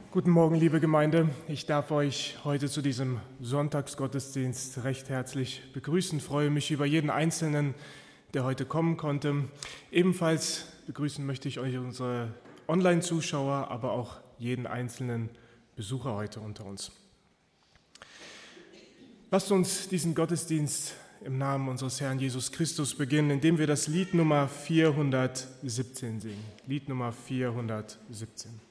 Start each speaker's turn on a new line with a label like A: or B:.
A: Guten Morgen, liebe Gemeinde. Ich darf euch heute zu diesem Sonntagsgottesdienst recht herzlich begrüßen. Ich freue mich über jeden Einzelnen, der heute kommen konnte. Ebenfalls begrüßen möchte ich euch unsere Online-Zuschauer, aber auch jeden einzelnen Besucher heute unter uns. Lasst uns diesen Gottesdienst im Namen unseres Herrn Jesus Christus beginnen, indem wir das Lied Nummer 417 singen. Lied Nummer 417.